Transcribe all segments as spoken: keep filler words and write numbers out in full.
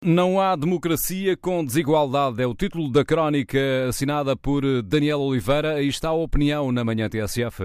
Não há democracia com desigualdade. É o título da crónica assinada por Daniel Oliveira. Aí está a opinião na Manhã T S F.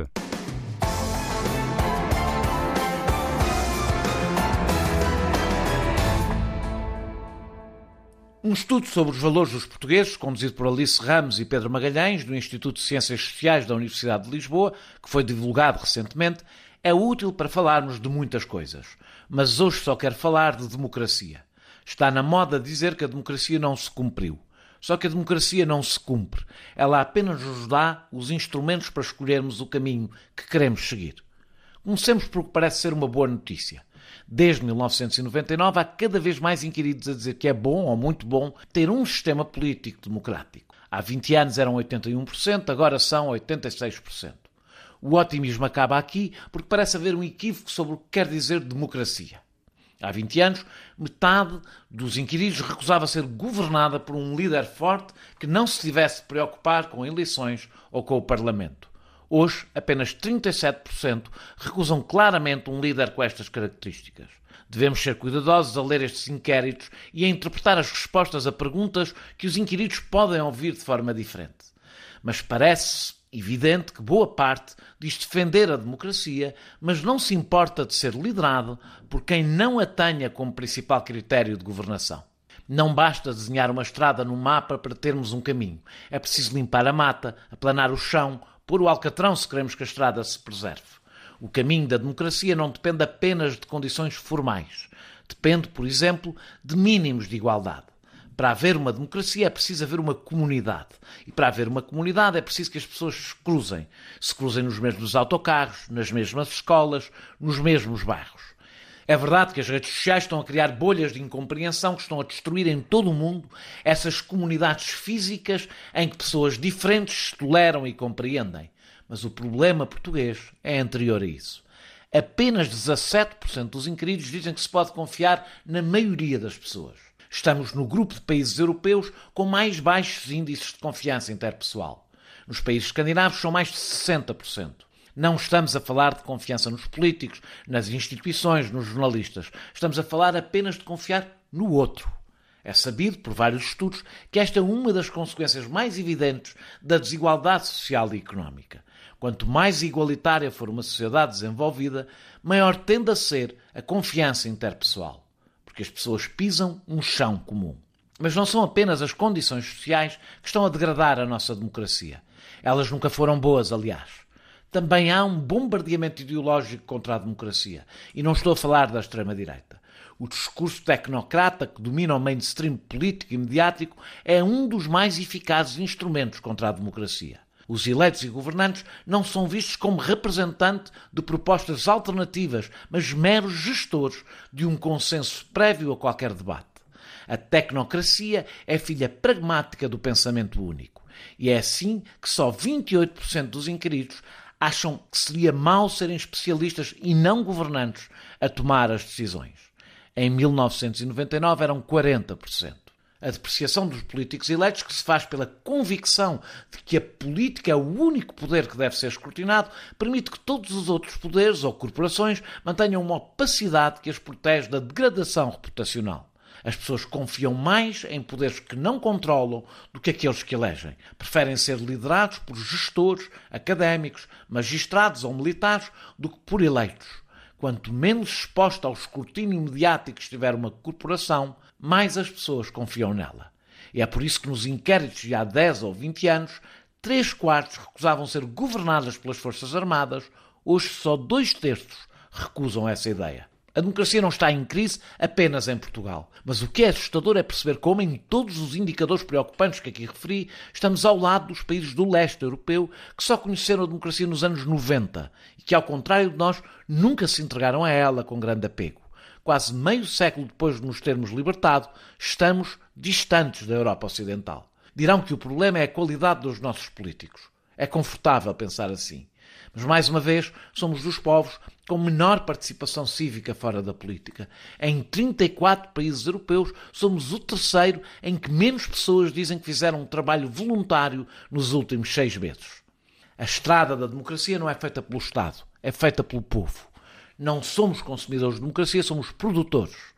Um estudo sobre os valores dos portugueses, conduzido por Alice Ramos e Pedro Magalhães, do Instituto de Ciências Sociais da Universidade de Lisboa, que foi divulgado recentemente, é útil para falarmos de muitas coisas. Mas hoje só quero falar de democracia. Está na moda dizer que a democracia não se cumpriu. Só que a democracia não se cumpre. Ela apenas nos dá os instrumentos para escolhermos o caminho que queremos seguir. Comecemos por o que parece ser uma boa notícia. Desde mil novecentos e noventa e nove há cada vez mais inquiridos a dizer que é bom ou muito bom ter um sistema político democrático. Há vinte anos eram oitenta e um por cento, agora são oitenta e seis por cento. O otimismo acaba aqui porque parece haver um equívoco sobre o que quer dizer democracia. Há vinte anos, metade dos inquiridos recusava ser governada por um líder forte que não se tivesse de preocupar com eleições ou com o Parlamento. Hoje, apenas trinta e sete por cento recusam claramente um líder com estas características. Devemos ser cuidadosos a ler estes inquéritos e a interpretar as respostas a perguntas que os inquiridos podem ouvir de forma diferente. Mas parece evidente que boa parte diz defender a democracia, mas não se importa de ser liderado por quem não a tenha como principal critério de governação. Não basta desenhar uma estrada no mapa para termos um caminho. É preciso limpar a mata, aplanar o chão, pôr o alcatrão se queremos que a estrada se preserve. O caminho da democracia não depende apenas de condições formais. Depende, por exemplo, de mínimos de igualdade. Para haver uma democracia é preciso haver uma comunidade. E para haver uma comunidade é preciso que as pessoas se cruzem. Se cruzem nos mesmos autocarros, nas mesmas escolas, nos mesmos bairros. É verdade que as redes sociais estão a criar bolhas de incompreensão que estão a destruir em todo o mundo essas comunidades físicas em que pessoas diferentes se toleram e compreendem. Mas o problema português é anterior a isso. Apenas dezassete por cento dos inquiridos dizem que se pode confiar na maioria das pessoas. Estamos no grupo de países europeus com mais baixos índices de confiança interpessoal. Nos países escandinavos são mais de sessenta por cento. Não estamos a falar de confiança nos políticos, nas instituições, nos jornalistas. Estamos a falar apenas de confiar no outro. É sabido, por vários estudos, que esta é uma das consequências mais evidentes da desigualdade social e económica. Quanto mais igualitária for uma sociedade desenvolvida, maior tende a ser a confiança interpessoal. Porque as pessoas pisam um chão comum. Mas não são apenas as condições sociais que estão a degradar a nossa democracia. Elas nunca foram boas, aliás. Também há um bombardeamento ideológico contra a democracia. E não estou a falar da extrema-direita. O discurso tecnocrata que domina o mainstream político e mediático é um dos mais eficazes instrumentos contra a democracia. Os eleitos e governantes não são vistos como representantes de propostas alternativas, mas meros gestores de um consenso prévio a qualquer debate. A tecnocracia é filha pragmática do pensamento único. E é assim que só vinte e oito por cento dos inquiridos acham que seria mau serem especialistas e não governantes a tomar as decisões. Em mil novecentos e noventa e nove eram quarenta por cento. A depreciação dos políticos eleitos, que se faz pela convicção de que a política é o único poder que deve ser escrutinado, permite que todos os outros poderes ou corporações mantenham uma opacidade que as protege da degradação reputacional. As pessoas confiam mais em poderes que não controlam do que aqueles que elegem. Preferem ser liderados por gestores, académicos, magistrados ou militares do que por eleitos. Quanto menos exposta ao escrutínio mediático estiver uma corporação, mais as pessoas confiam nela. E é por isso que nos inquéritos de há dez ou vinte anos, três quartos recusavam ser governadas pelas Forças Armadas, hoje só dois terços recusam essa ideia. A democracia não está em crise apenas em Portugal. Mas o que é assustador é perceber como, em todos os indicadores preocupantes que aqui referi, estamos ao lado dos países do leste europeu que só conheceram a democracia nos anos noventa e que, ao contrário de nós, nunca se entregaram a ela com grande apego. Quase meio século depois de nos termos libertado, estamos distantes da Europa Ocidental. Dirão que o problema é a qualidade dos nossos políticos. É confortável pensar assim. Mas, mais uma vez, somos dos povos com menor participação cívica fora da política. Em trinta e quatro países europeus, somos o terceiro em que menos pessoas dizem que fizeram um trabalho voluntário nos últimos seis meses. A estrada da democracia não é feita pelo Estado, é feita pelo povo. Não somos consumidores de democracia, somos produtores.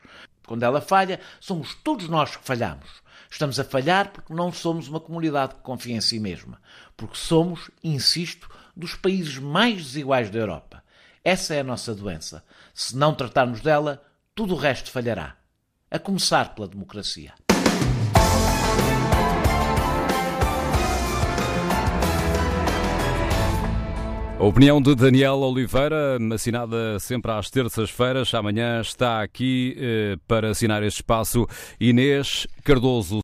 Quando ela falha, somos todos nós que falhamos. Estamos a falhar porque não somos uma comunidade que confia em si mesma. Porque somos, insisto, dos países mais desiguais da Europa. Essa é a nossa doença. Se não tratarmos dela, tudo o resto falhará. A começar pela democracia. A opinião de Daniel Oliveira, assinada sempre às terças-feiras. Amanhã está aqui eh, para assinar este espaço Inês Cardoso.